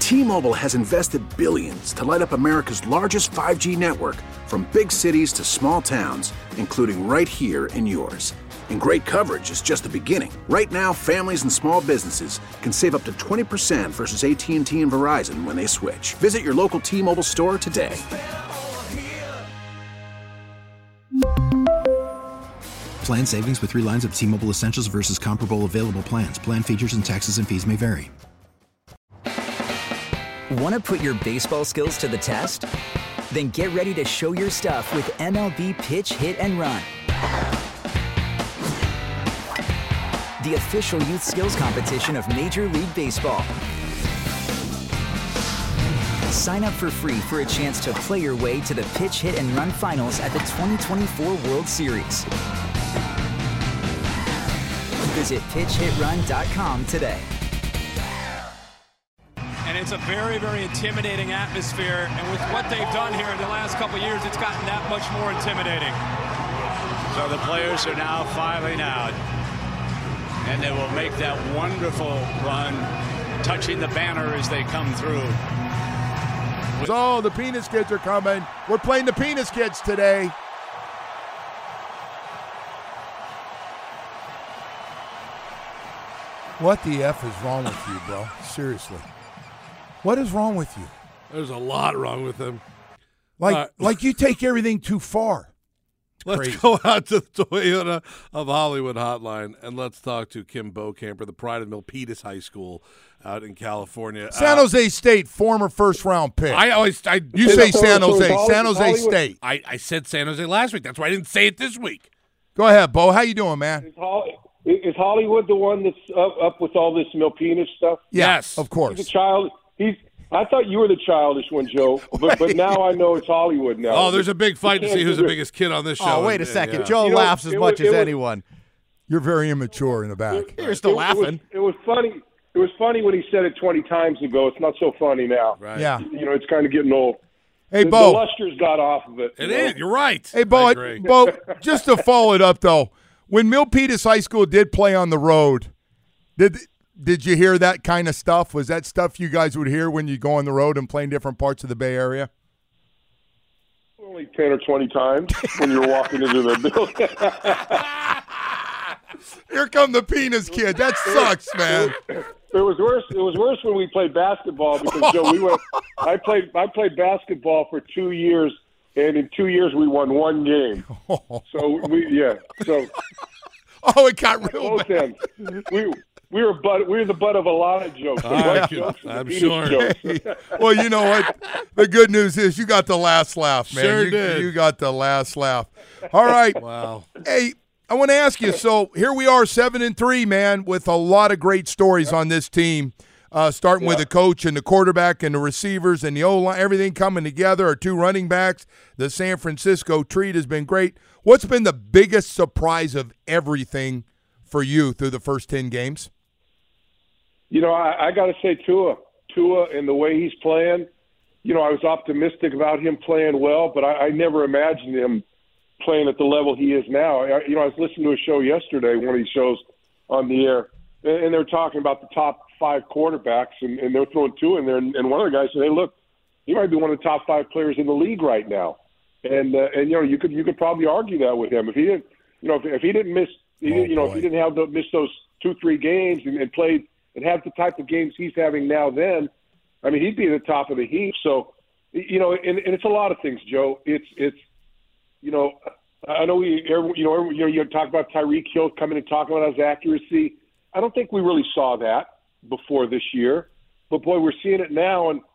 T-Mobile has invested billions to light up America's largest 5G network, from big cities to small towns, including right here in yours. And great coverage is just the beginning. Right now, families and small businesses can save up to 20% versus AT&T and Verizon when they switch. Visit your local T-Mobile store today. Plan savings with 3 lines of T-Mobile Essentials versus comparable available plans. Plan features and taxes and fees may vary. Want to put your baseball skills to the test? Then get ready to show your stuff with MLB Pitch, Hit, and Run. The official youth skills competition of Major League Baseball. Sign up for free for a chance to play your way to the Pitch, Hit, and Run finals at the 2024 World Series. Visit pitchhitrun.com today. And it's a very, very intimidating atmosphere. And with what they've done here in the last couple of years, it's gotten that much more intimidating. So the players are now filing out. And they will make that wonderful run, touching the banner as they come through. So the Penis Kids are coming. We're playing the Penis Kids today. What the F is wrong with you, bro? Seriously. What is wrong with you? There's a lot wrong with him. Like you take everything too far. Let's Crazy. go out to the Toyota of Hollywood hotline, and let's talk to Kim Bocamper, the pride of Milpitas High School out in California. San Jose State, former first-round pick. You say San Jose. San Jose State. I said San Jose last week. That's why I didn't say it this week. Go ahead, Bo. How you doing, man? Is Hollywood the one that's up with all this Milpitas stuff? Yes, of course. He's a child. I thought you were the childish one, Joe, but now I know it's Hollywood now. Oh, there's a big fight to see who's the biggest kid on this show. Oh, wait a second. Joe laughs as much as anyone. You're very immature in the back. You're still laughing. It was funny. It was funny when he said it 20 times ago. It's not so funny now. Right. Yeah. It's kind of getting old. Hey, The Bo. luster's got off of it. It is. You're right. Hey, Bo, just to follow it up, though, when Milpitas High School did play on the road, did you hear that kind of stuff? Was that stuff you guys would hear when you go on the road and play in different parts of the Bay Area? Only 10 or 20 times when you're walking into the building. Here come the Penis Kid. That sucks, man. It was worse. It was worse when we played basketball because Joe, I played basketball for 2 years, and in 2 years we won 1 game. So it got real bad. We were the butt of a lot of jokes. I'm sure. Hey, well, you know what? The good news is you got the last laugh, man. Sure did. You got the last laugh. All right. Wow. Hey, I want to ask you. So here we are, 7-3, man, with a lot of great stories on this team. Starting with the coach and the quarterback and the receivers and the O-line, everything coming together. Our 2 running backs. The San Francisco treat has been great. What's been the biggest surprise of everything for you through the first 10 games? I got to say Tua and the way he's playing, I was optimistic about him playing well, but I never imagined him playing at the level he is now. I was listening to a show yesterday, one of these shows on the air, and they were talking about the top 5 quarterbacks, and they're throwing Tua in there, and one of the guys said, hey, look, he might be one of the top 5 players in the league right now. And you could probably argue that with him. If he didn't, if he didn't miss, if he didn't have to miss those 2-3 games and played and have the type of games he's having now, then, I mean, he'd be at the top of the heap. So, and it's a lot of things, Joe. It's I know you talk about Tyreek Hill coming and talking about his accuracy. I don't think we really saw that before this year, but boy, we're seeing it now, and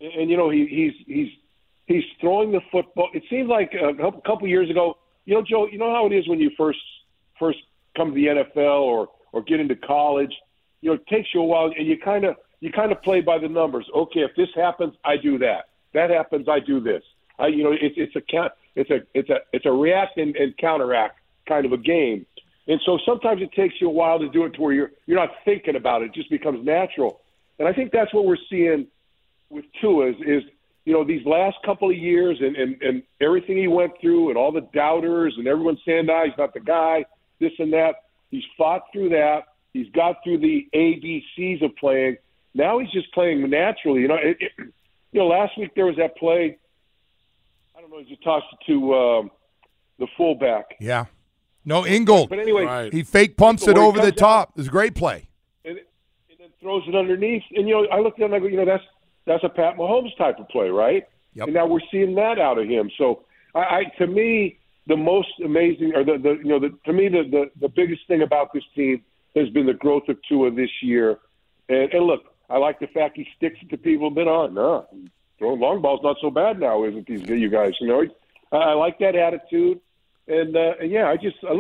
he's throwing the football. It seems like a couple years ago, Joe, you know how it is when you first come to the NFL or get into college. It takes you a while, and you kind of play by the numbers. Okay, if this happens, I do that. That happens, I do this. It's a react and counteract kind of a game. And so sometimes it takes you a while to do it to where you're not thinking about it. It just becomes natural. And I think that's what we're seeing with Tua is these last couple of years and everything he went through and all the doubters and everyone saying, he's not the guy, this and that. He's fought through that. He's got through the ABCs of playing, Now he's just playing naturally. Last week there was that play. I don't know. He tossed it to the fullback. Yeah. No, Ingold. But anyway, right. He fake pumps it over the top. It was a great play. And then throws it underneath. And, I looked at it and I go, that's a Pat Mahomes type of play, right? Yep. And now we're seeing that out of him. So, to me, the most amazing, or to me, the biggest thing about this team has been the growth of Tua this year. And look, I like the fact he sticks it to people who've been on. No, throwing long balls not so bad now, isn't these you guys? I like that attitude. And yeah,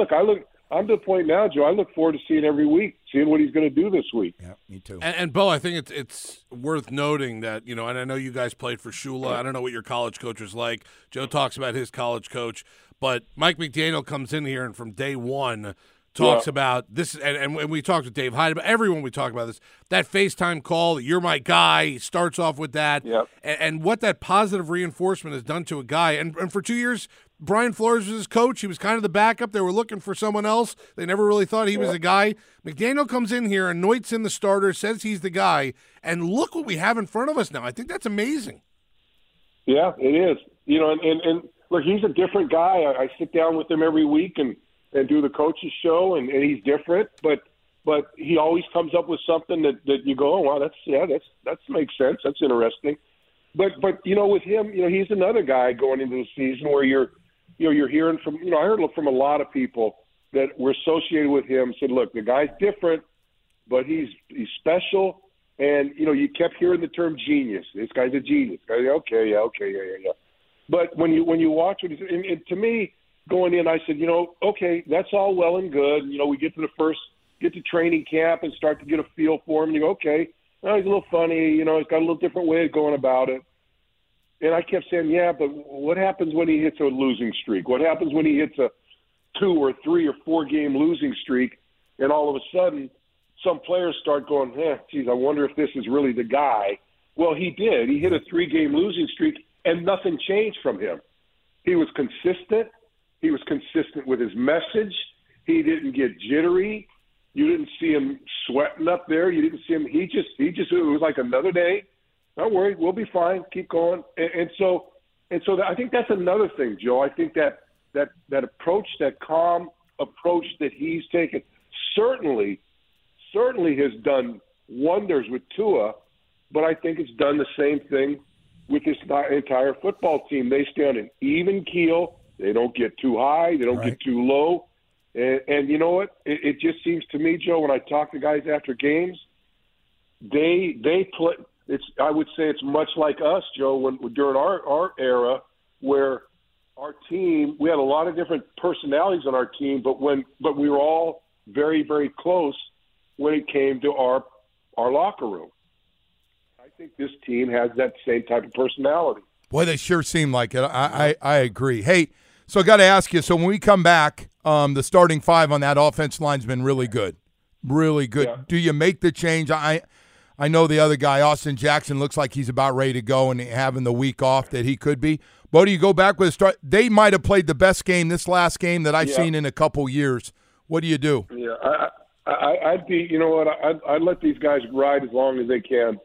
I'm to the point now, Joe. I look forward to seeing every week, seeing what he's going to do this week. Yeah, me too. And Bo, I think it's worth noting that, and I know you guys played for Shula. I don't know what your college coach was like. Joe talks about his college coach. But Mike McDaniel comes in here and from day one talks about this, and we talked with Dave Hyde, about everyone we talk about this, that FaceTime call, you're my guy, he starts off with that, and what that positive reinforcement has done to a guy. And for 2 years, Brian Flores was his coach. He was kind of the backup. They were looking for someone else. They never really thought he was the guy. McDaniel comes in here, anoints in the starter, says he's the guy, and look what we have in front of us now. I think that's amazing. Yeah, it is. And look, he's a different guy. I sit down with him every week and do the coaches show, and he's different, but he always comes up with something that you go, oh, wow, that makes sense. That's interesting. But with him, he's another guy going into the season where you're hearing from, I heard from a lot of people that were associated with him said, look, the guy's different, but he's special. And, you kept hearing the term genius. This guy's a genius. Okay, yeah. But when you watch it, and to me, going in, I said, okay, that's all well and good. We get to training camp and start to get a feel for him. And you go, okay, well, he's a little funny. He's got a little different way of going about it. And I kept saying, yeah, but what happens when he hits a losing streak? What happens when he hits a 2 or 3 or 4 game losing streak? And all of a sudden, some players start going, geez, I wonder if this is really the guy. Well, he did. He hit a 3-game losing streak, and nothing changed from him. He was consistent. He was consistent with his message. He didn't get jittery. You didn't see him sweating up there. You didn't see him. He just it was like another day. Don't worry, we'll be fine. Keep going. And so I think that's another thing, Joe. I think that approach, that calm approach that he's taken, certainly has done wonders with Tua. But I think it's done the same thing with this entire football team. They stay on an even keel. They don't get too high. They don't get too low. And you know what? It just seems to me, Joe, when I talk to guys after games, they play. I would say it's much like us, Joe, during our era, where our team, we had a lot of different personalities on our team, but we were all very, very close when it came to our locker room. I think this team has that same type of personality. Boy, they sure seem like it. I agree. Hey, so I got to ask you, so when we come back, the starting 5 on that offense line's been really good. Really good. Yeah. Do you make the change? I know the other guy, Austin Jackson, looks like he's about ready to go and having the week off that he could be. But do you go back with a start? They might have played the best game this last game that I've seen in a couple years. What do you do? Yeah, I'd be. You know what? I'd let these guys ride as long as they can.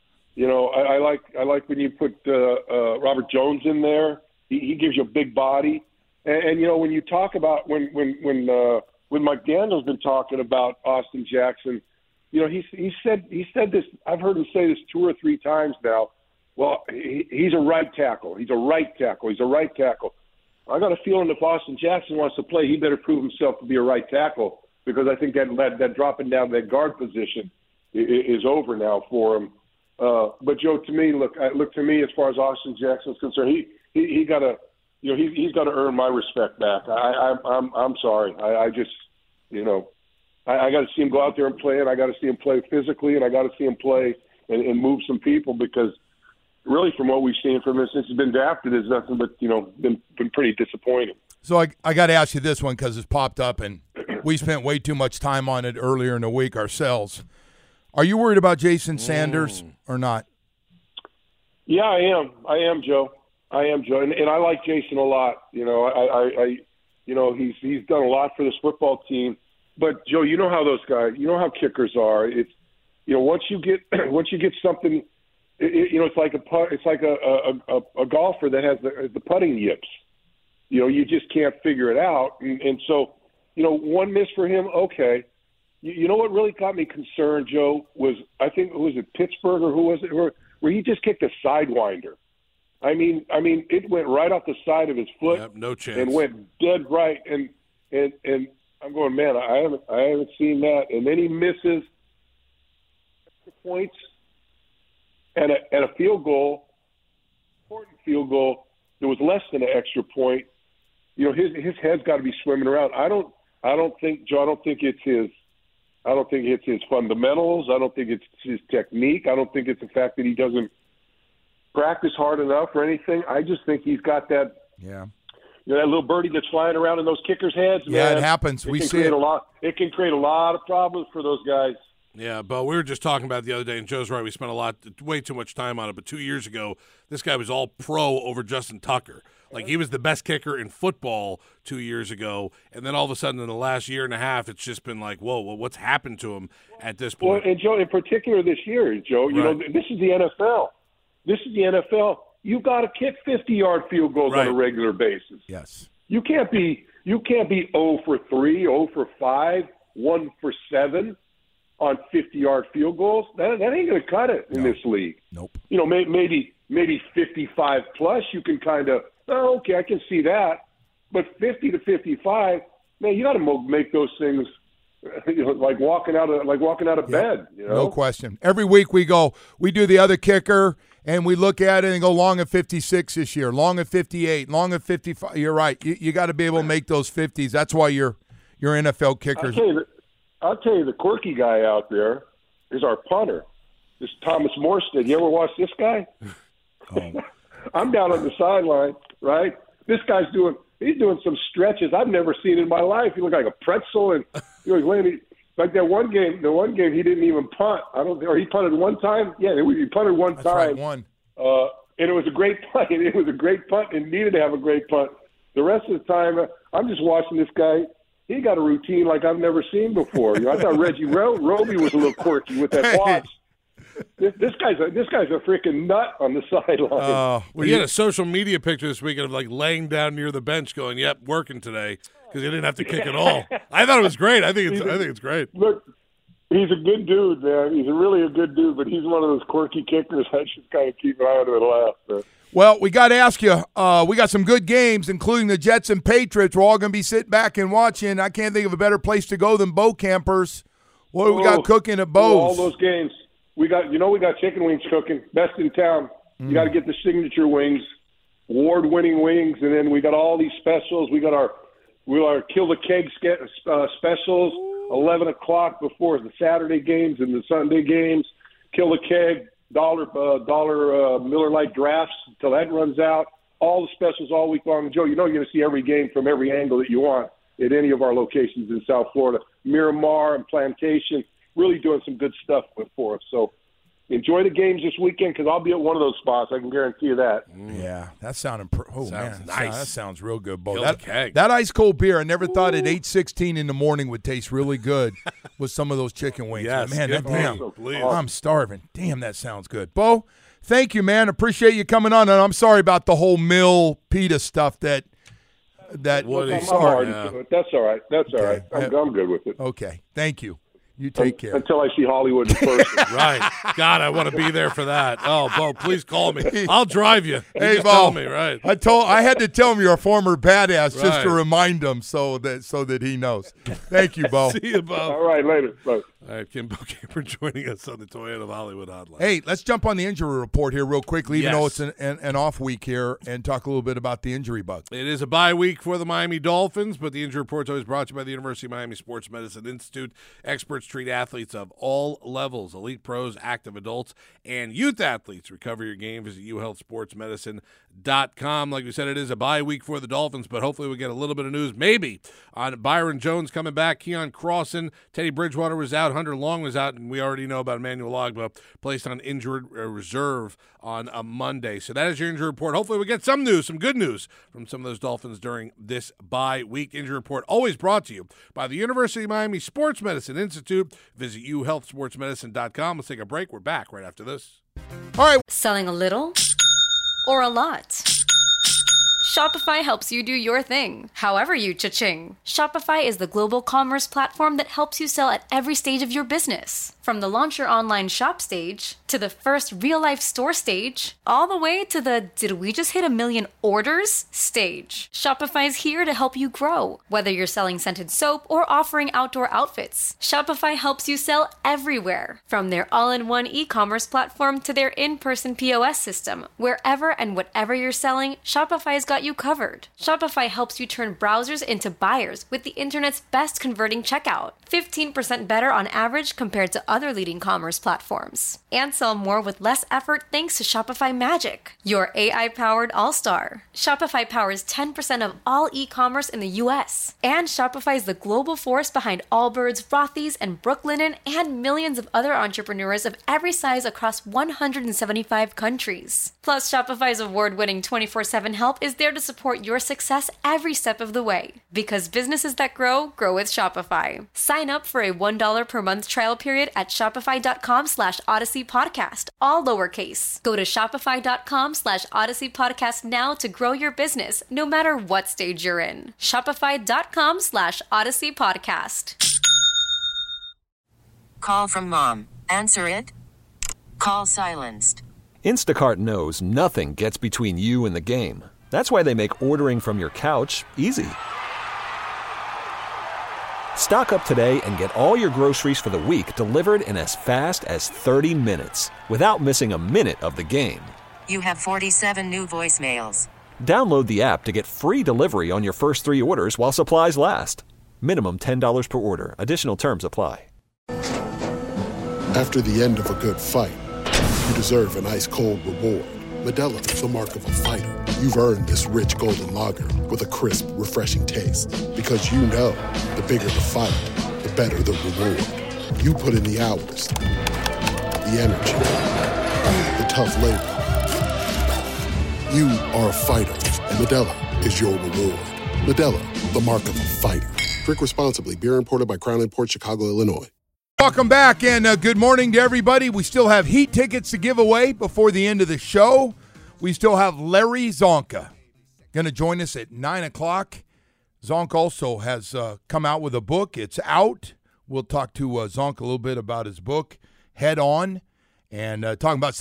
I like when you put Robert Jones in there. He gives you a big body, and when you talk about when McDaniel's been talking about Austin Jackson. He said this. I've heard him say this 2 or 3 times now. Well, he's a right tackle. He's a right tackle. He's a right tackle. I got a feeling if Austin Jackson wants to play, he better prove himself to be a right tackle, because I think that dropping down that guard position is over now for him. But Joe, to me, look to me as far as Austin Jackson's concerned, he got to he's got to earn my respect back. I'm sorry. I just I got to see him go out there and play, and I got to see him play physically, and I got to see him play and move some people, because really from what we've seen from him since he's been drafted is nothing but, been pretty disappointing. So I got to ask you this one because it's popped up, and we spent way too much time on it earlier in the week ourselves. Are you worried about Jason Sanders or not? Yeah, I am, Joe. And I like Jason a lot. He's done a lot for this football team. But, Joe, you know how those guys, how kickers are. once you get something, it's like a golfer that has the putting yips. You just can't figure it out, and so one miss for him. Okay, you know what really got me concerned, Joe, was I think was it Pittsburgh or who was it where he just kicked a sidewinder. I mean, it went right off the side of his foot. Yep, no chance. And went dead right. And I'm going, man, I haven't seen that. And then he misses points and a field goal, important field goal. There was less than an extra point. His head's got to be swimming around. I don't think it's his fundamentals. I don't think it's his technique. I don't think it's the fact that he doesn't practice hard enough or anything. I just think he's got that. Yeah. That little birdie that's flying around in those kickers' heads. Yeah, man, it happens. We see it. It can create a lot of problems for those guys. Yeah, but we were just talking about it the other day, and Joe's right. We spent way too much time on it. But 2 years ago, this guy was all pro over Justin Tucker. Like, he was the best kicker in football 2 years ago, and then all of a sudden in the last year and a half, it's just been like, whoa, what's happened to him at this point? Well, and Joe, in particular this year, Joe, this is the NFL. This is the NFL. You've got to kick 50-yard field goals on a regular basis. Yes. You can't be 0 for 3, 0 for 5, 1 for 7 on 50-yard field goals. That ain't going to cut it in this league. Nope. Maybe 55 plus. You can kind of, okay, I can see that. But 50 to 55, man, you got to make those things like walking out of bed. No question. Every week we do the other kicker, and we look at it and go long at 56 this year, long at 58, long at 55. You're right. You got to be able to make those 50s. That's why your NFL kickers. I'll tell you, the quirky guy out there is our punter, this Thomas Morstead. You ever watch this guy? Oh. I'm down on the sideline, right? This guy's doing some stretches I've never seen in my life. He looked like a pretzel, and like that one game. The one game he didn't even punt. Or he punted one time. Yeah, he punted one time. That's right, one. And it was a great punt. It was a great punt, and needed to have a great punt. The rest of the time, I'm just watching this guy. He got a routine like I've never seen before. I thought Reggie Roby was a little quirky with that watch. This guy's a freaking nut on the sideline. He had a social media picture this weekend of like laying down near the bench, going, "Yep, working today," because he didn't have to kick at all. I thought it was great. I think it's great. Look, he's a good dude, man. He's really a good dude, but he's one of those quirky kickers. I should kind of keep an eye on him and laugh. But. Well, we got to ask you, we got some good games, including the Jets and Patriots. We're all going to be sitting back and watching. I can't think of a better place to go than Bo Campers. What do we got cooking at Bo's? All those games. We got chicken wings cooking, best in town. You got to get the signature wings, award-winning wings, and then we got all these specials. We got our Kill the Keg specials, 11 o'clock before the Saturday games and the Sunday games. Kill the Keg. $1 Miller Lite drafts until that runs out. All the specials all week long. Joe, you're going to see every game from every angle that you want at any of our locations in South Florida. Miramar and Plantation, really doing some good stuff for us. So enjoy the games this weekend because I'll be at one of those spots. I can guarantee you that. Yeah, that sounds nice. That sounds real good, Bo. That ice cold beer, I never thought at 8:16 in the morning would taste really good with some of those chicken wings. Yes, man, I'm starving. Damn, that sounds good. Bo, thank you, man. Appreciate you coming on. And I'm sorry about the whole Mill pita stuff that That's all right. That's all right. I'm good with it. Okay, thank you. You take care. Until I see Hollywood in person. Right. God, I want to be there for that. Oh, Bo, please call me. I'll drive you. Hey, just Bo. tell me, right. I had to tell him you're a former badass just to remind him so that he knows. Thank you, Bo. See you, Bo. All right, later. Bye. All right, Kim Bo Camper joining us on the Toyota of Hollywood hotline. Hey, let's jump on the injury report here real quickly, even though it's an off week here, and talk a little bit about the injury bug. It is a bye week for the Miami Dolphins, but the injury report is always brought to you by the University of Miami Sports Medicine Institute. Experts treat athletes of all levels, elite pros, active adults, and youth athletes. Recover your game. Visit uhealthsportsmedicine.com. Like we said, it is a bye week for the Dolphins, but hopefully we get a little bit of news maybe on Byron Jones coming back, Keon Crossan, Teddy Bridgewater was out, Hunter Long was out, and we already know about Emmanuel Ogbah, placed on injured reserve on a Monday. So that is your injury report. Hopefully we get some news, some good news from some of those Dolphins during this bye week. Injury report always brought to you by the University of Miami Sports Medicine Institute. Visit uhealthsportsmedicine.com. Let's take a break. We're back right after this. All right. Selling a little or a lot? Shopify helps you do your thing, however you cha-ching. Shopify is the global commerce platform that helps you sell at every stage of your business. From the launch your online shop stage, to the first real-life store stage, all the way to the did we just hit 1 million orders stage. Shopify's here to help you grow. Whether you're selling scented soap or offering outdoor outfits, Shopify helps you sell everywhere. From their all-in-one e-commerce platform to their in-person POS system, wherever and whatever you're selling, Shopify's got you covered. Shopify helps you turn browsers into buyers with the internet's best converting checkout. 15% better on average compared to other leading commerce platforms. And sell more with less effort thanks to Shopify Magic, your AI-powered all-star. Shopify powers 10% of all e-commerce in the U.S. And Shopify is the global force behind Allbirds, Rothy's, and Brooklinen, and millions of other entrepreneurs of every size across 175 countries. Plus, Shopify's award-winning 24/7 help is there to support your success every step of the way. Because businesses that grow, grow with Shopify. Sign up for a $1 per month trial period at shopify.com/Odyssey Podcast, all lowercase. Go to shopify.com/Odyssey Podcast now to grow your business, no matter what stage you're in. Shopify.com/Odyssey Podcast. Call from mom. Answer it. Call silenced. Instacart knows nothing gets between you and the game. That's why they make ordering from your couch easy. Stock up today and get all your groceries for the week delivered in as fast as 30 minutes without missing a minute of the game. You have 47 new voicemails. Download the app to get free delivery on your first 3 orders while supplies last. Minimum $10 per order. Additional terms apply. After the end of a good fight, you deserve an ice-cold reward. Modelo, the mark of a fighter. You've earned this rich golden lager with a crisp, refreshing taste. Because you know, the bigger the fight, the better the reward. You put in the hours, the energy, the tough labor. You are a fighter, and Modelo is your reward. Modelo, the mark of a fighter. Drink responsibly. Beer imported by Crown Imports, Chicago, Illinois. Welcome back, and good morning to everybody. We still have Heat tickets to give away before the end of the show. We still have Larry Csonka going to join us at 9 o'clock. Csonka also has come out with a book. It's out. We'll talk to Csonka a little bit about his book, Head On, and talking about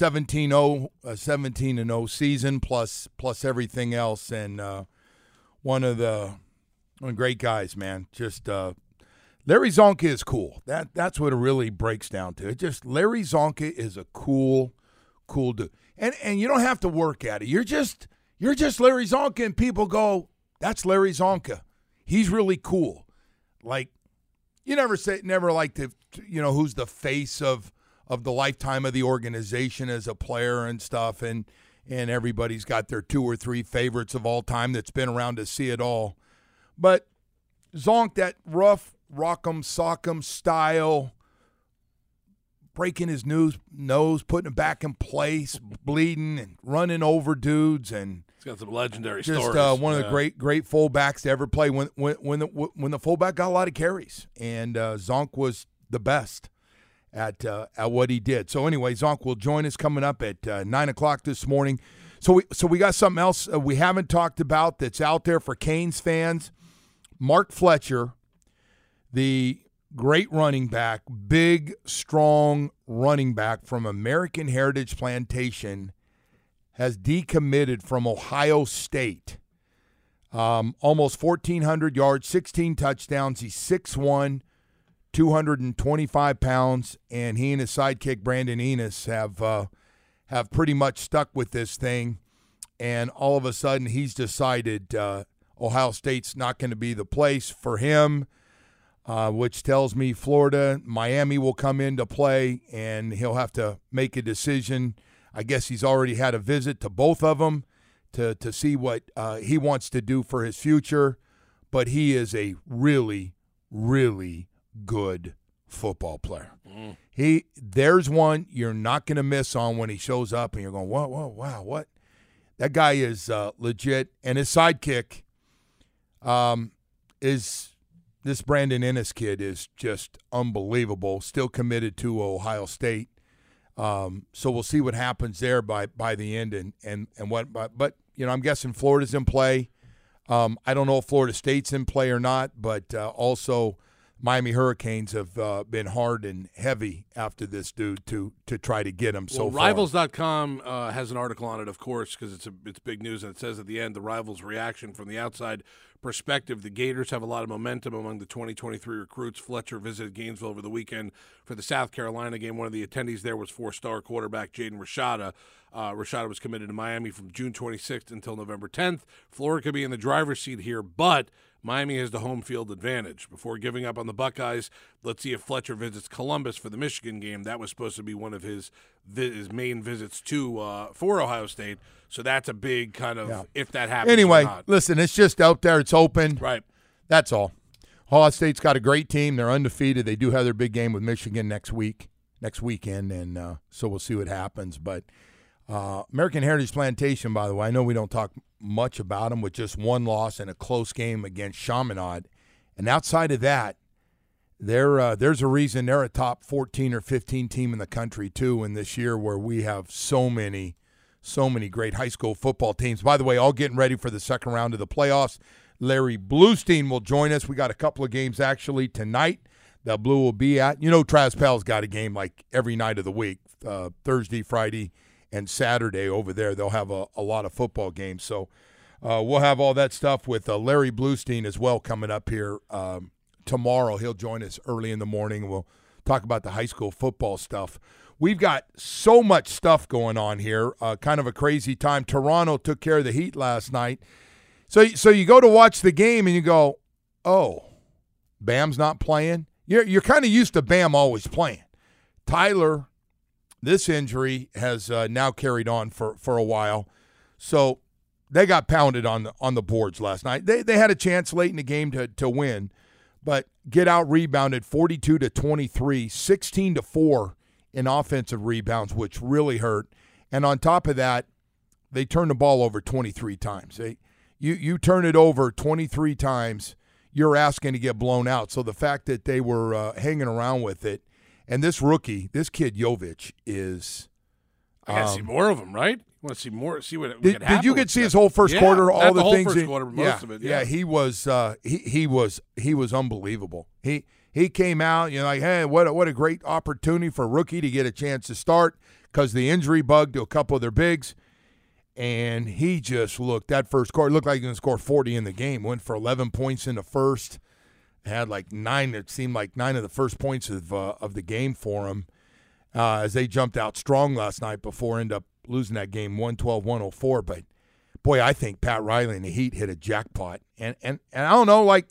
17-0 season plus everything else. And one of the great guys, man. Just Larry Csonka is cool. That's what it really breaks down to. It just Larry Csonka is a cool dude. And you don't have to work at it. You're just Larry Csonka, and people go, that's Larry Csonka. He's really cool. Like, you never like to, who's the face of the lifetime of the organization as a player and stuff, and everybody's got their 2 or 3 favorites of all time that's been around to see it all. But Csonka, that rough, rock'em sock'em style, breaking his nose, putting it back in place, bleeding and running over dudes, and he's got some legendary just stories. One of the great fullbacks to ever play. When the fullback got a lot of carries, and Csonka was the best at what he did. So anyway, Csonka will join us coming up at 9 o'clock this morning. So we got something else we haven't talked about that's out there for Canes fans. Mark Fletcher, the great running back, big, strong running back from American Heritage Plantation, has decommitted from Ohio State. Almost 1,400 yards, 16 touchdowns. He's 6'1", 225 pounds, and he and his sidekick, Brandon Enos, have pretty much stuck with this thing. And all of a sudden, he's decided Ohio State's not going to be the place for him. Which tells me Florida, Miami will come into play, and he'll have to make a decision. I guess he's already had a visit to both of them to see what he wants to do for his future. But he is a really, really good football player. There's one you're not going to miss on when he shows up, and you're going, whoa, wow, what? That guy is legit, and his sidekick is this Brandon Ennis kid is just unbelievable. Still committed to Ohio State, so we'll see what happens there by the end, and what. But I'm guessing Florida's in play. I don't know if Florida State's in play or not, but also Miami Hurricanes have been hard and heavy after this dude to try to get him. So Rivals.com has an article on it, of course, because it's big news, and it says at the end, the Rivals' reaction from the outside perspective. The Gators have a lot of momentum among the 2023 recruits. Fletcher visited Gainesville over the weekend for the South Carolina game. One of the attendees there was 4-star quarterback Jaden Rashada. Rashada was committed to Miami from June 26th until November 10th. Florida could be in the driver's seat here, but Miami has the home field advantage. Before giving up on the Buckeyes, let's see if Fletcher visits Columbus for the Michigan game. That was supposed to be one of his main visits for Ohio State. So that's a big kind of if that happens anyway, or not. Listen, it's just out there. It's open. Right. That's all. Ohio State's got a great team. They're undefeated. They do have their big game with Michigan next weekend, and so we'll see what happens. But American Heritage Plantation, by the way, I know we don't talk much about them, with just one loss and a close game against Chaminade. And outside of that, there's a reason they're a top 14 or 15 team in the country, too, in this year where we have so many great high school football teams. By the way, all getting ready for the second round of the playoffs. Larry Bluestein will join us. We got a couple of games, actually, tonight that Blue will be at. Travis Pell's got a game like every night of the week, Thursday, Friday, and Saturday over there. They'll have a lot of football games. So we'll have all that stuff with Larry Bluestein as well coming up here tomorrow. He'll join us early in the morning. We'll talk about the high school football stuff. We've got so much stuff going on here, kind of a crazy time. Toronto took care of the Heat last night. So you go to watch the game and you go, oh, Bam's not playing? You're kind of used to Bam always playing. Tyler, this injury has now carried on for a while. So they got pounded on the boards last night. They had a chance late in the game to win, but get out rebounded 42-23, 16-4 in offensive rebounds, which really hurt. And on top of that, they turned the ball over 23 times. You turn it over 23 times, you're asking to get blown out. So the fact that they were hanging around with it, and this rookie, this kid Jovic is. I got to see more of him, right? You want to see more? See what did you get to see his whole first quarter? All the things. First quarter, most of it. Yeah, he was. He was unbelievable. He came out, like, hey, what a great opportunity for a rookie to get a chance to start, because the injury bug to a couple of their bigs. And he just that first quarter looked like he was going to score 40 in the game. Went for 11 points in the first. Had like 9, it seemed like 9 of the first points of the game for him as they jumped out strong last night before end up losing that game 112-104. But, boy, I think Pat Riley and the Heat hit a jackpot. And I don't know, like,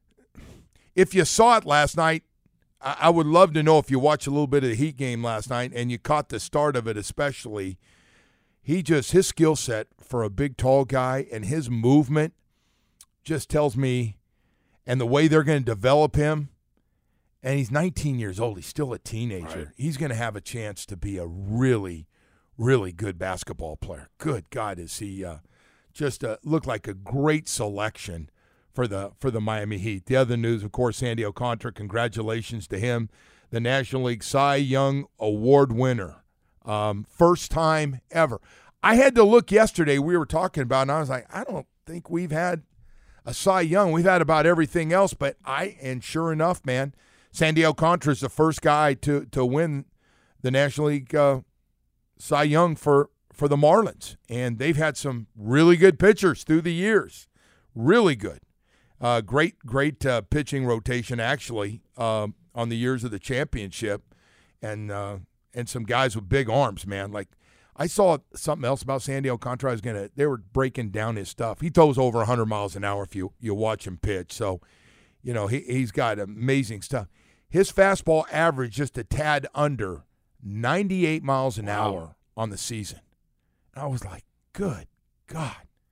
if you saw it last night, I would love to know if you watched a little bit of the Heat game last night and you caught the start of it especially. His skill set for a big, tall guy and his movement just tells me, and the way they're going to develop him, and he's 19 years old. He's still a teenager. Right. He's going to have a chance to be a really, really good basketball player. Good God, is he just looked like a great selection for the Miami Heat. The other news, of course, Sandy Alcantara, congratulations to him, the National League Cy Young Award winner. First time ever. I had to look yesterday. We were talking about it, and I was like, I don't think we've had a Cy Young. We've had about everything else, and sure enough, man, Sandy Alcantara is the first guy to win the National League Cy Young for the Marlins, and they've had some really good pitchers through the years. Really good. Great pitching rotation, actually, on the years of the championship, and some guys with big arms, man. Like, I saw something else about Sandy Alcantara. They were breaking down his stuff. He throws over 100 miles an hour if you watch him pitch. So, he's got amazing stuff. His fastball average just a tad under 98 miles an hour on the season. And I was like, good God.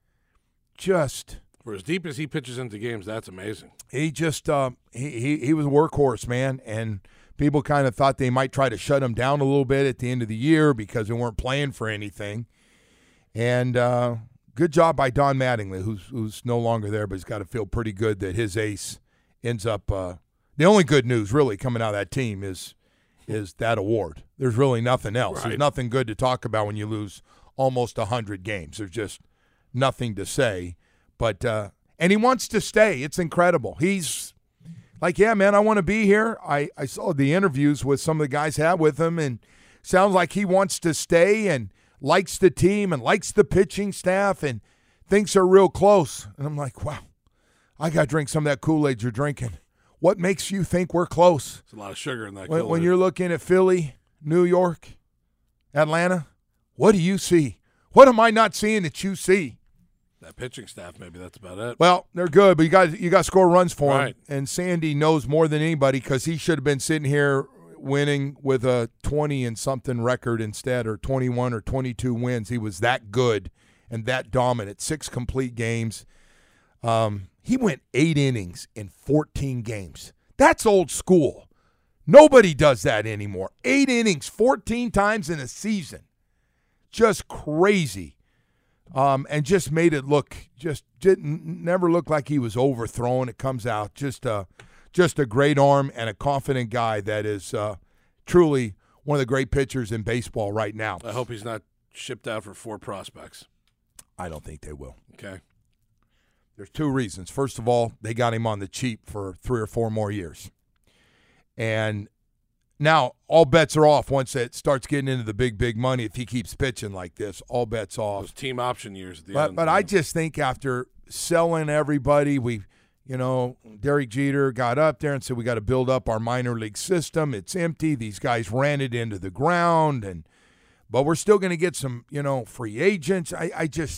Just for as deep as he pitches into games, that's amazing. He just he was a workhorse, man, and People kind of thought they might try to shut him down a little bit at the end of the year because they weren't playing for anything. And good job by Don Mattingly, who's no longer there, but he's got to feel pretty good that his ace ends up the only good news really coming out of that team is that award. There's really nothing else. Right. There's nothing good to talk about when you lose almost 100 games. There's just nothing to say. But and he wants to stay. It's incredible. He's like, yeah, man, I want to be here. I saw the interviews with some of the guys had with him, and sounds like he wants to stay and likes the team and likes the pitching staff and thinks they're real close. And I'm like, wow, I got to drink some of that Kool-Aid you're drinking. What makes you think we're close? There's a lot of sugar in that Kool-Aid. When you're looking at Philly, New York, Atlanta, what do you see? What am I not seeing that you see? That pitching staff, maybe that's about it. Well, they're good, but you got to score runs for them. Right. And Sandy knows more than anybody because he should have been sitting here winning with a 20 and something record instead, or 21 or 22 wins. He was that good and that dominant. 6 complete games. He went 8 innings in 14 games. That's old school. Nobody does that anymore. 8 innings 14 times in a season. Just crazy. And just made it look, never look like he was overthrown. It comes out just a great arm and a confident guy that is truly one of the great pitchers in baseball right now. I hope he's not shipped out for 4 prospects. I don't think they will. Okay. There's 2 reasons. First of all, they got him on the cheap for 3 or 4 more years. And now all bets are off once it starts getting into the big money. If he keeps pitching like this, all bets off. Those team option years at the end. But I just think after selling everybody, Derek Jeter got up there and said we got to build up our minor league system. It's empty. These guys ran it into the ground, but we're still going to get some, free agents. I just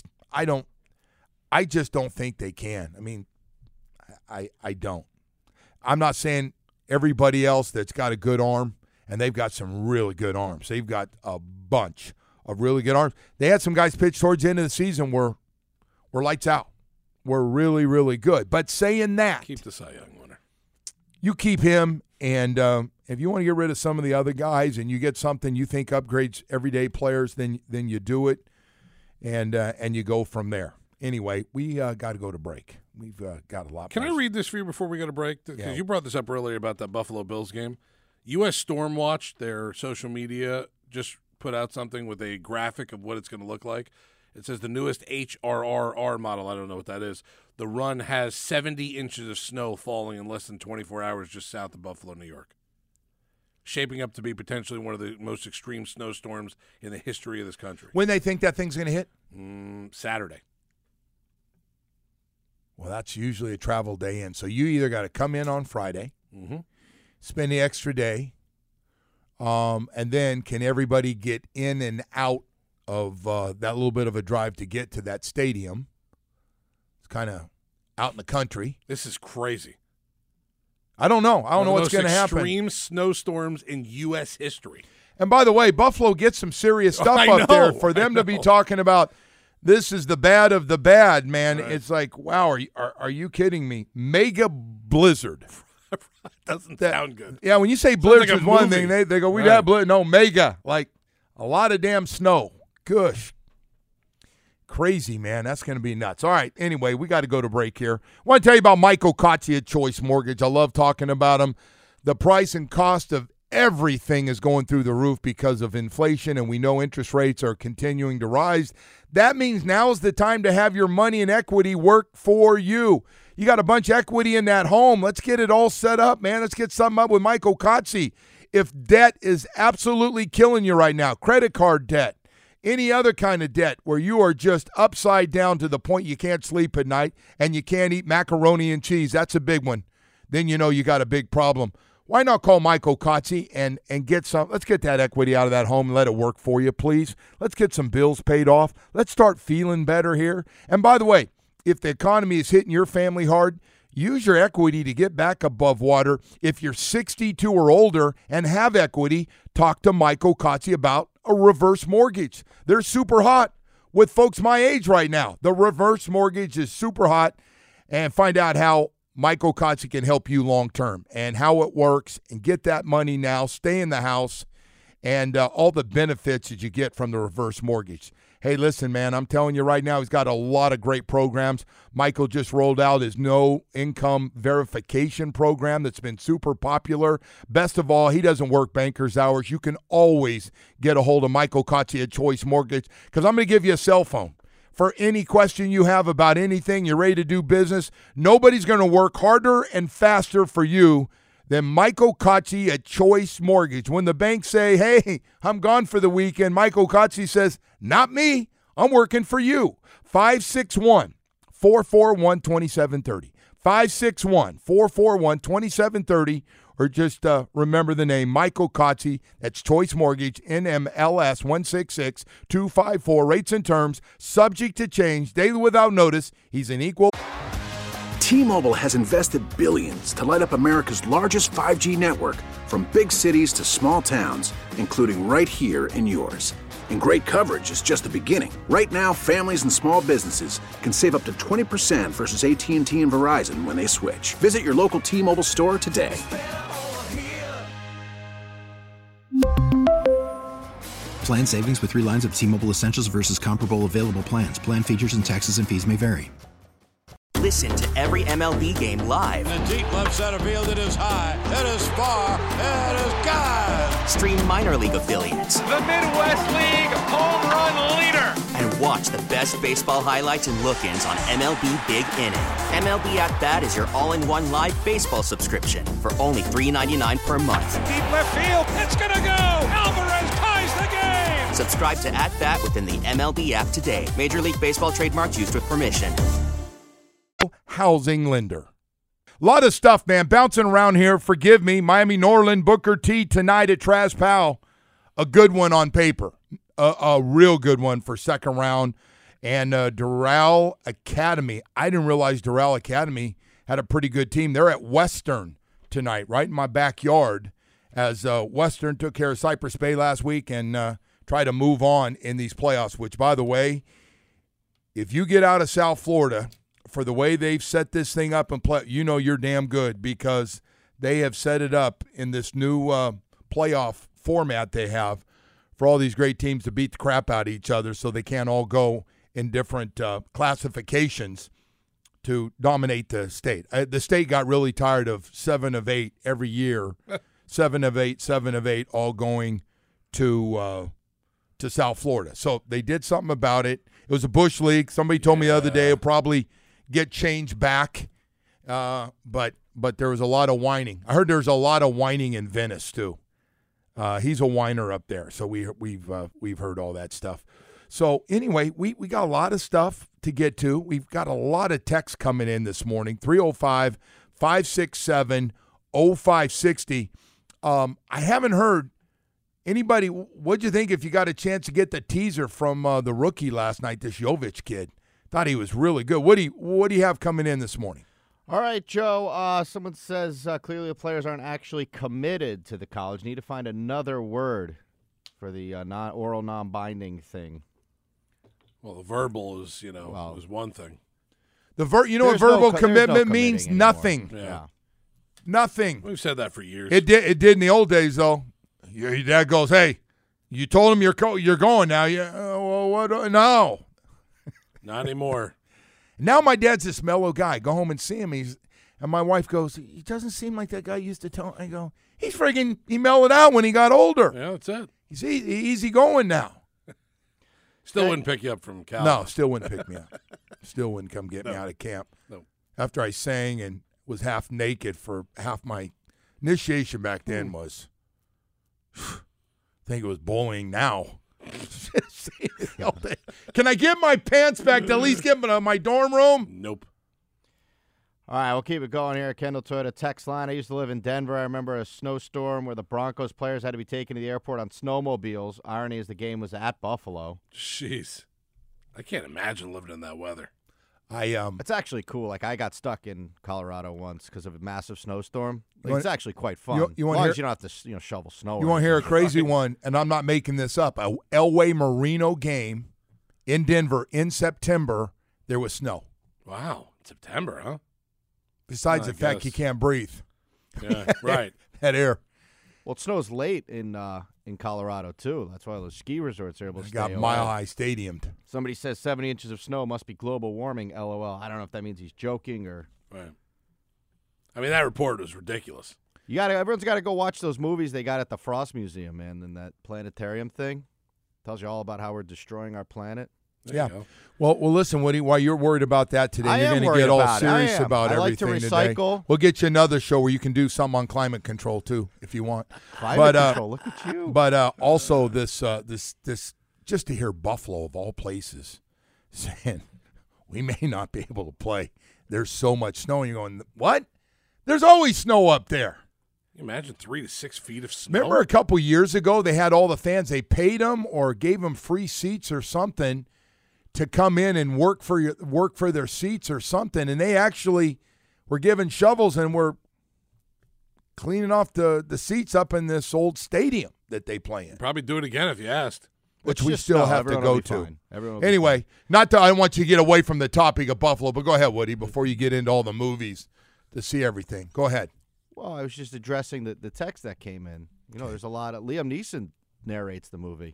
don't think they can. I mean, I don't. I'm not saying everybody else that's got a good arm, and they've got some really good arms. They've got a bunch of really good arms. They had some guys pitch towards the end of the season were lights out. Were really, really good. But saying that, keep the Cy Young winner. You keep him, and if you want to get rid of some of the other guys and you get something you think upgrades everyday players, then you do it, and you go from there. Anyway, we got to go to break. We've got a lot. Can I read this for you before we go to break? Because you brought this up earlier about that Buffalo Bills game. U.S. Storm Watch, their social media, just put out something with a graphic of what it's going to look like. It says the newest HRRR model. I don't know what that is. The run has 70 inches of snow falling in less than 24 hours just south of Buffalo, New York. Shaping up to be potentially one of the most extreme snowstorms in the history of this country. When they think that thing's going to hit? Saturday. Well, that's usually a travel day in. So you either got to come in on Friday, spend the extra day, and then can everybody get in and out of that little bit of a drive to get to that stadium? It's kind of out in the country. This is crazy. I don't know. I don't know what's going to happen. Extreme snowstorms in U.S. history. And by the way, Buffalo gets some serious stuff up there for them to be talking about. This is the bad of the bad, man. Right. It's like, wow, are you kidding me? Mega blizzard. Doesn't sound good. Yeah, when you say blizzard is one thing, they go, we got blizzard. No, mega. Like a lot of damn snow. Gosh. Crazy, man. That's going to be nuts. All right, anyway, we got to go to break here. I want to tell you about Mike Ocasio at Choice Mortgage. I love talking about them. The price and cost of everything is going through the roof because of inflation, and we know interest rates are continuing to rise. That means now is the time to have your money and equity work for you. You got a bunch of equity in that home. Let's get it all set up, man. Let's get something up with Mike Ocasio. If debt is absolutely killing you right now, credit card debt, any other kind of debt where you are just upside down to the point you can't sleep at night and you can't eat macaroni and cheese, that's a big one. Then you know you got a big problem. Why not call Mike Ocasio and get some? Let's get that equity out of that home and let it work for you, please. Let's get some bills paid off. Let's start feeling better here. And by the way, if the economy is hitting your family hard, use your equity to get back above water. If you're 62 or older and have equity, talk to Mike Ocasio about a reverse mortgage. They're super hot with folks my age right now. The reverse mortgage is super hot. And find out how Michael Kotze can help you long term and how it works and get that money now, stay in the house, and all the benefits that you get from the reverse mortgage. Hey, listen, man, I'm telling you right now, he's got a lot of great programs. Michael just rolled out his no income verification program that's been super popular. Best of all, he doesn't work banker's hours. You can always get a hold of Michael Kotze at Choice Mortgage, because I'm going to give you a cell phone. For any question you have about anything, you're ready to do business, nobody's going to work harder and faster for you than Michael Kotze at Choice Mortgage. When the banks say, hey, I'm gone for the weekend, Michael Kotze says, not me, I'm working for you. 561-441-2730. 561-441-2730. Or just remember the name, Michael Kotze. That's Choice Mortgage, NMLS 166254. Rates and terms, subject to change, daily without notice. He's an equal. T-Mobile has invested billions to light up America's largest 5G network, from big cities to small towns, including right here in yours. And great coverage is just the beginning. Right now, families and small businesses can save up to 20% versus AT&T and Verizon when they switch. Visit your local T-Mobile store today. Plan savings with 3 lines of T-Mobile Essentials versus comparable available plans. Plan features and taxes and fees may vary. Listen to every MLB game live. In the deep left center field, it is high, it is far, it is gone. Stream minor league affiliates. The Midwest League home run leader. And watch the best baseball highlights and look-ins on MLB Big Inning. MLB At Bat is your all-in-one live baseball subscription for only $3.99 per month. Deep left field, it's gonna go. Alvarez ties the game. Subscribe to At Bat within the MLB app today. Major League Baseball trademarks used with permission. Housing lender. A lot of stuff, man, bouncing around here. Forgive me. Miami Norland, Booker T tonight at Traz Powell. A good one on paper. A real good one for second round. And Doral Academy. I didn't realize Doral Academy had a pretty good team. They're at Western tonight, right in my backyard, as Western took care of Cypress Bay last week and try to move on in these playoffs, which, by the way, if you get out of South Florida – for the way they've set this thing up and play, you know you're damn good, because they have set it up in this new playoff format they have for all these great teams to beat the crap out of each other, so they can't all go in different classifications to dominate the state. The state got really tired of 7 of 8 every year, 7 of 8, all going to South Florida. So they did something about it. It was a Bush League. Somebody told me the other day it'll probably get changed back, but there was a lot of whining. I heard there's a lot of whining in Venice too. He's a whiner up there, so we've heard all that stuff. So anyway, we got a lot of stuff to get to. We've got a lot of texts coming in this morning. 305-567-0560. I haven't heard anybody. What'd you think if you got a chance to get the teaser from the rookie last night, this Jovic kid? Thought he was really good. What do you have coming in this morning? All right, Joe. Someone says clearly the players aren't actually committed to the college. Need to find another word for the oral non-binding thing. Well, the verbal is, is one thing. What verbal commitment means? Nothing. Yeah. Nothing. We've said that for years. It did in the old days, though. Your dad goes, "Hey, you told him you're going now. Well, what? No." Not anymore. Now my dad's this mellow guy. Go home and see him. And my wife goes, he doesn't seem like that guy used to tell. I go, he mellowed out when he got older. Yeah, that's it. He's easy going now. Still wouldn't pick you up from Cal. No, still wouldn't pick me up. Still wouldn't come get me out of camp. No. After I sang and was half naked for half my initiation back then was, I think it was bullying now. Can I get my pants back to at least get my dorm room? Nope. All right, we'll keep it going here. Kendall Toyota text line. I used to live in Denver. I remember a snowstorm where the Broncos players had to be taken to the airport on snowmobiles. Irony is the game was at Buffalo. Jeez. I can't imagine living in that weather. It's actually cool. Like, I got stuck in Colorado once because of a massive snowstorm. It's actually quite fun. As long as you don't have to shovel snow. You want to hear a crazy one, and I'm not making this up. A Elway Marino game in Denver in September, there was snow. Wow. September, huh? Besides the fact you can't breathe. Yeah, right. That air. Well, it snows late in Colorado, too. That's why those ski resorts are able to stay got Mile High Stadiumed. Somebody says 70 inches of snow must be global warming, LOL. I don't know if that means he's joking or... Right. I mean, that report was ridiculous. Everyone's got to go watch those movies they got at the Frost Museum, man, and that planetarium thing. Tells you all about how we're destroying our planet. Yeah. Well, listen, Woody, while you're worried about that today, you're going to get all serious about everything today. I like to recycle. We'll get you another show where you can do something on climate control, too, if you want. Climate control, look at you. But also this just to hear Buffalo, of all places, saying we may not be able to play. There's so much snow. And you're going, what? There's always snow up there. Can you imagine 3 to 6 feet of snow? Remember a couple years ago, they had all the fans, they paid them or gave them free seats or something to come in and work for their seats or something, and they actually were given shovels and were cleaning off the seats up in this old stadium that they play in. Probably do it again if you asked. Which we still have to go to. Anyway, I don't want you to get away from the topic of Buffalo, but go ahead, Woody, before you get into all the movies to see everything. Go ahead. Well, I was just addressing the text that came in. You know, there's a lot of Liam Neeson narrates the movie.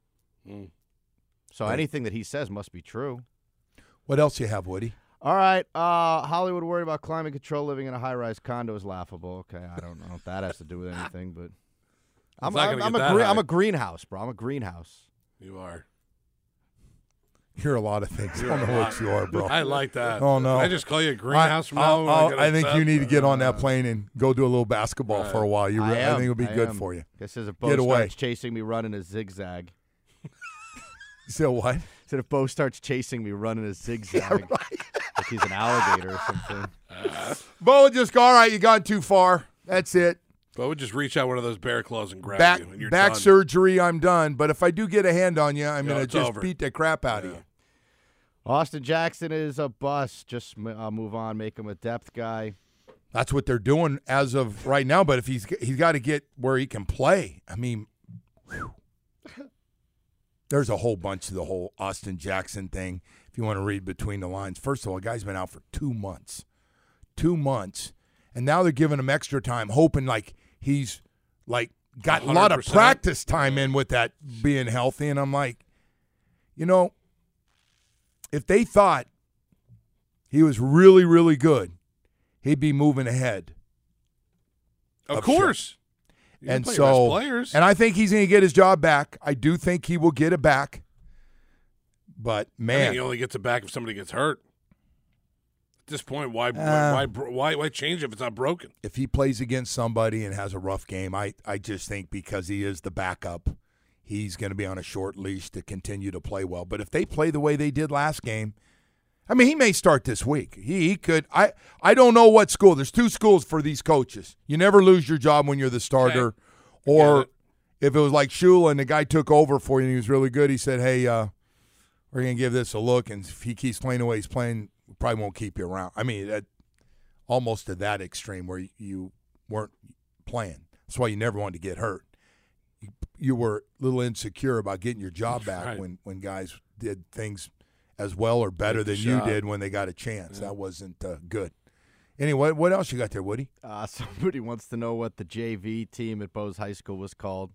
So anything that he says must be true. What else you have, Woody? All right. Hollywood worried about climate control living in a high-rise condo is laughable. Okay, I don't know if that has to do with anything, but I'm a greenhouse, bro. I'm a greenhouse. You are. You're a lot of things. I don't know what you are, bro. I like that. Oh, no. I just call you a greenhouse from now on. I think you need to get on that plane and go do a little basketball for a while. I think it'll be good for you. This is if Bo starts chasing me running a zigzag. You said what? Said if Bo starts chasing me running a zigzag, like he's an alligator or something. Bo would just go, all right, you got too far. That's it. Bo would just reach out one of those bear claws and grab you. And you're back done. surgery, I'm done. But if I do get a hand on you, I'm going to just beat the crap out of you. Austin Jackson is a bust. Just move on, make him a depth guy. That's what they're doing as of right now. But if he's got to get where he can play. I mean, whew. There's a whole bunch of the whole Austin Jackson thing, if you want to read between the lines. First of all, the guy's been out for 2 months. 2 months. And now they're giving him extra time, hoping like he's like got 100%. A lot of practice time in with that being healthy. And I'm like, you know, if they thought he was really, really good, he'd be moving ahead. Of course. And so, and I think he's going to get his job back. I do think he will get it back. But man, I think he only gets it back if somebody gets hurt. At this point, why change if it's not broken? If he plays against somebody and has a rough game, I just think because he is the backup, he's going to be on a short leash to continue to play well. But if they play the way they did last game, I mean, he may start this week. He could. I don't know what school. There's 2 schools for these coaches. You never lose your job when you're the starter. Okay. Or if it was like Shula and the guy took over for you and he was really good, he said, hey, we're going to give this a look. And if he keeps playing the way he's playing, we probably won't keep you around. I mean, almost to that extreme where you weren't playing. That's why you never wanted to get hurt. You were a little insecure about getting your job back when guys did things as well or better than you did when they got a chance. Yeah. That wasn't good. Anyway, what else you got there, Woody? Somebody wants to know what the JV team at Bose High School was called.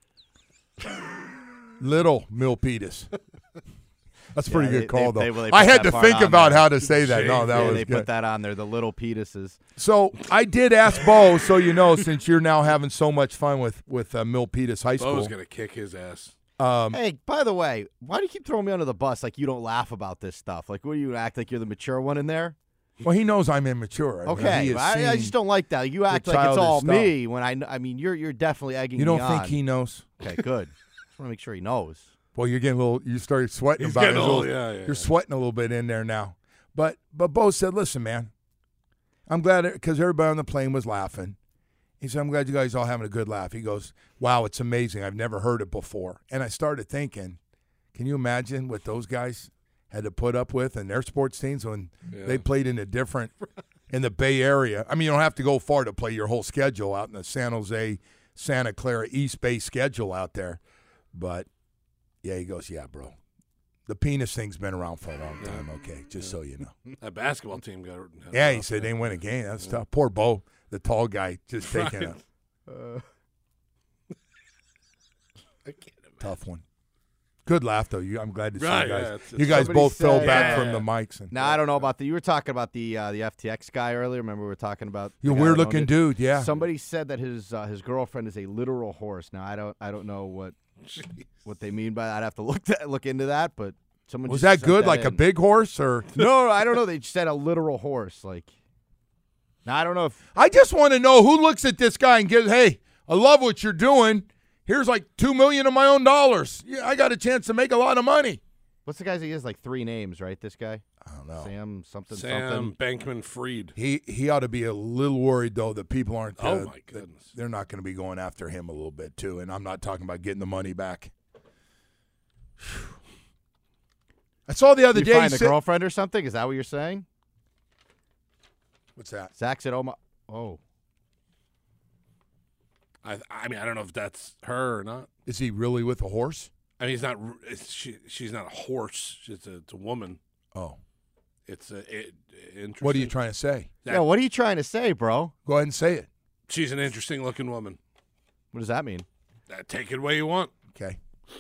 Little Milpitas. That's a pretty good call, though. I had to think about how to say that. No, that was they good. Put that on there, the Little Petases. So I did ask Bo, so you know, since you're now having so much fun with Milpitas High School. Bo's going to kick his ass. Hey, by the way, why do you keep throwing me under the bus like you don't laugh about this stuff? Like, what do you act like you're the mature one in there? Well, he knows I'm immature. Okay, I just don't like that. You act like it's all me when I mean, you're definitely egging me on. You don't think he knows? Okay, good. Just want to make sure he knows. Well, you're getting a little. You started sweating about it. You're sweating a little bit in there now. But Bo said, "Listen, man, I'm glad because everybody on the plane was laughing." He said, I'm glad you guys all having a good laugh. He goes, wow, it's amazing. I've never heard it before. And I started thinking, can you imagine what those guys had to put up with in their sports teams when they played in in the Bay Area? I mean, you don't have to go far to play your whole schedule out in the San Jose, Santa Clara, East Bay schedule out there. But, yeah, he goes, yeah, bro, The penis thing's been around for a long time, okay, just so you know. That basketball team got Yeah, he said they didn't win a game. That's tough. Poor Bo, the tall guy, just taking a I can't imagine. Tough one. Good laugh, though. I'm glad to see you guys. Yeah, you guys both fell back from the mics. Now, I don't know about you were talking about the FTX guy earlier. Remember we were talking about you're a weird-looking dude, yeah. Somebody said that his girlfriend is a literal horse. Now, I don't know what they mean by that. I'd have to look into that, but someone was just that good, like in. a big horse, or no? I don't know. They just said a literal horse. Like, now I don't know if I just want to know who looks at this guy and gives, hey, I love what you're doing. Here's like $2 million of my own dollars. Yeah, I got a chance to make a lot of money. What's the guy's? He has like 3 names, right? This guy. I don't know. Sam something. Bankman-Fried. He ought to be a little worried though that people aren't. Oh my goodness. They're not going to be going after him a little bit too, and I'm not talking about getting the money back. I saw the other day. Find a girlfriend or something? Is that what you're saying? What's that? Zach said, "Oh my, oh." I mean, I don't know if that's her or not. Is he really with a horse? I mean, he's not. She's not a horse. It's a woman. Oh, it's interesting. What are you trying to say? Yeah, what are you trying to say, bro? Go ahead and say it. She's an interesting looking woman. What does that mean? Take it the way you want. Okay.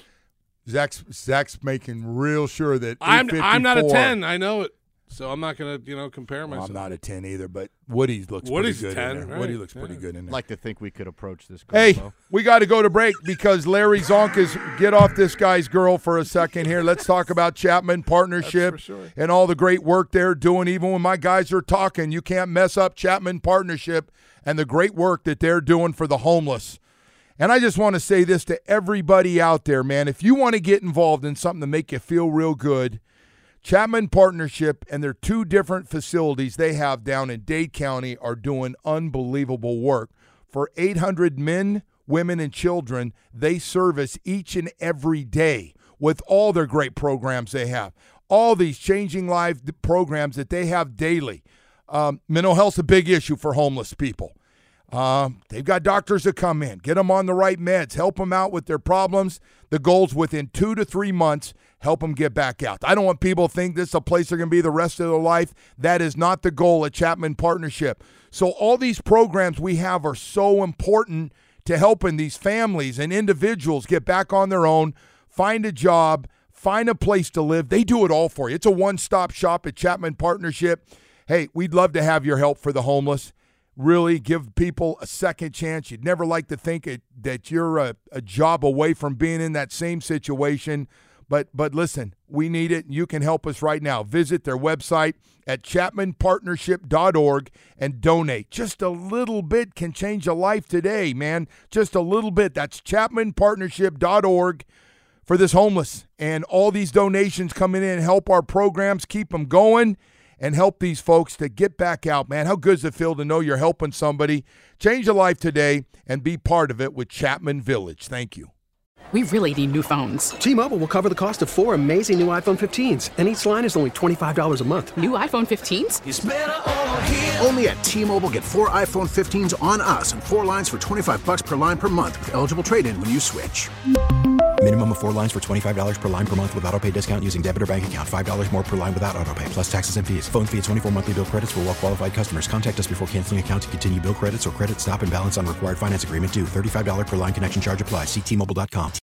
Zach's making real sure that I'm not a 10. I know it. So I'm not going to, compare myself. I'm not a 10 either, but Woody's looks pretty good 10, in there. right? Woody looks pretty good in there. I'd like to think we could approach this girl. Hey, though. we got to go to break because Larry Zonk is get off this guy's girl for a second here. Let's talk about Chapman Partnership and all the great work they're doing. Even when my guys are talking, you can't mess up Chapman Partnership and the great work that they're doing for the homeless. And I just want to say this to everybody out there, man. If you want to get involved in something to make you feel real good, Chapman Partnership and their 2 different facilities they have down in Dade County are doing unbelievable work. For 800 men, women, and children, they service each and every day with all their great programs they have. All these changing life programs that they have daily. Mental health's a big issue for homeless people. They've got doctors that come in, get them on the right meds, help them out with their problems. The goal's within 2 to 3 months, help them get back out. I don't want people to think this is a place they're going to be the rest of their life. That is not the goal at Chapman Partnership. So all these programs we have are so important to helping these families and individuals get back on their own, find a job, find a place to live. They do it all for you. It's a one-stop shop at Chapman Partnership. Hey, we'd love to have your help for the homeless. Really give people a second chance. You'd never like to think that you're a job away from being in that same situation. But listen, we need it. You can help us right now. Visit their website at chapmanpartnership.org and donate. Just a little bit can change a life today, man. Just a little bit. That's chapmanpartnership.org for this homeless. And all these donations coming in help our programs, keep them going, and help these folks to get back out, man. How good does it feel to know you're helping somebody? Change a life today and be part of it with Chapman Village. Thank you. We really need new phones. T-Mobile will cover the cost of 4 amazing new iPhone 15s, and each line is only $25 a month. New iPhone 15s? It's better over here. Only at T-Mobile, get 4 iPhone 15s on us and 4 lines for $25 per line per month with eligible trade-in when you switch. Minimum of 4 lines for $25 per line per month with autopay discount using debit or bank account. $5 more per line without autopay, plus taxes and fees. Phone fee at 24 monthly bill credits for well-qualified customers. Contact us before canceling account to continue bill credits or credit stop and balance on required finance agreement due. $35 per line connection charge applies. See T-Mobile.com.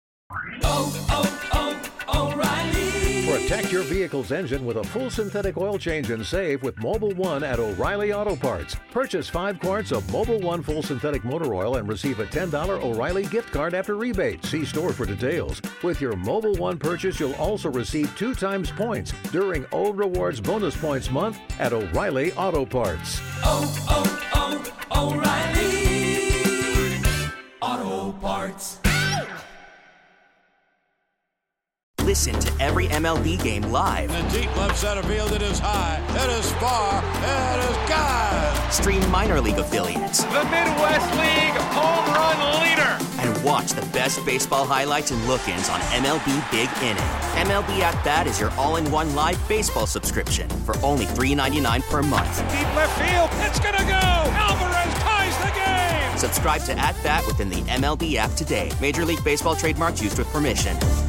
O'Reilly. Protect your vehicle's engine with a full synthetic oil change and save with Mobil 1 at O'Reilly Auto Parts. Purchase 5 quarts of Mobil 1 full synthetic motor oil and receive a $10 O'Reilly gift card after rebate. See store for details. With your Mobil 1 purchase, you'll also receive 2 times points during O Rewards Bonus Points Month at O'Reilly Auto Parts. O'Reilly Auto Parts. Listen to every MLB game live. In the deep left center field, it is high, it is far, it is gone. Stream minor league affiliates. The Midwest League home run leader. And watch the best baseball highlights and look-ins on MLB Big Inning. MLB At Bat is your all-in-one live baseball subscription for only $3.99 per month. Deep left field, it's gonna go. Alvarez ties the game. Subscribe to At Bat within the MLB app today. Major League Baseball trademarks used with permission.